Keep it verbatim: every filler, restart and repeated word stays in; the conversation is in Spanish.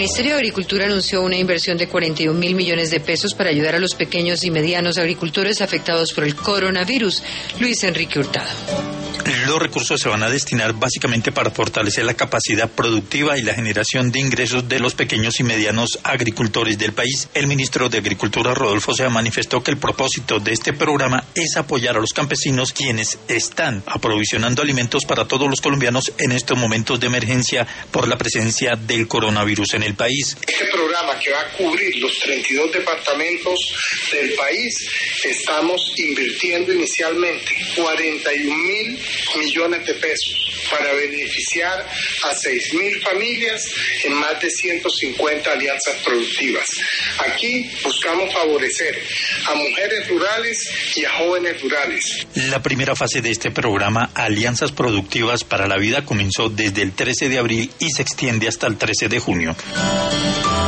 Ministerio de Agricultura anunció una inversión de cuarenta y un mil millones de pesos para ayudar a los pequeños y medianos agricultores afectados por el coronavirus. Luis Enrique Hurtado. Los recursos se van a destinar básicamente para fortalecer la capacidad productiva y la generación de ingresos de los pequeños y medianos agricultores del país. El ministro de Agricultura, Rodolfo Sea, manifestó que el propósito de este programa es apoyar a los campesinos, quienes están aprovisionando alimentos para todos los colombianos en estos momentos de emergencia por la presencia del coronavirus en el país. Este programa, que va a cubrir los treinta y dos departamentos del país, estamos invirtiendo inicialmente cuarenta y un mil millones de pesos para beneficiar a seis mil familias en más de ciento cincuenta alianzas productivas. Aquí buscamos favorecer a mujeres rurales y a jóvenes rurales. La primera fase de este programa, Alianzas Productivas para la Vida, comenzó desde el trece de abril y se extiende hasta el trece de junio.